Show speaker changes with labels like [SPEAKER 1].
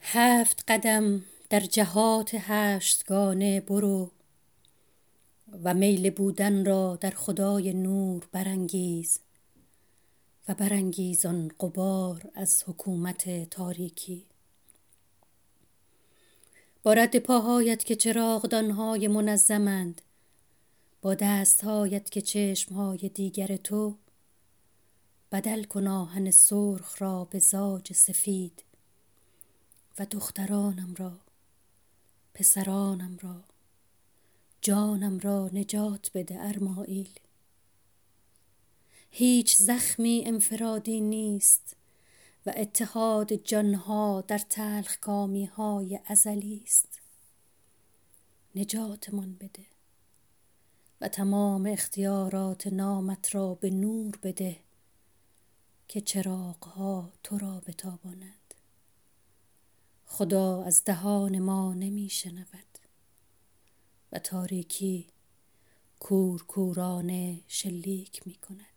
[SPEAKER 1] 7 قدم در جهات 8گانه برو و میل بودن را در خدای نور برانگیز و برانگیز آن غبار از حکومت تاریکی. با رد پاهایت که چراغدانهای منظمند، با دستهایت که چشمهای دیگر تو، بدل کن آهن سرخ را به زاج سفید و دخترانم را، پسرانم را، جانم را نجات بده ارمائیل. هیچ زخمی انفرادی نیست و اتحاد جانها در تلخکامی‌های ازلی است. نجاتمان بده و تمام اختیارات نامت را به نور بده که چراغها تو را بتاباند. خدا از دهان ما نمی شنود و تاریکی کورکورانه شلیک می کند.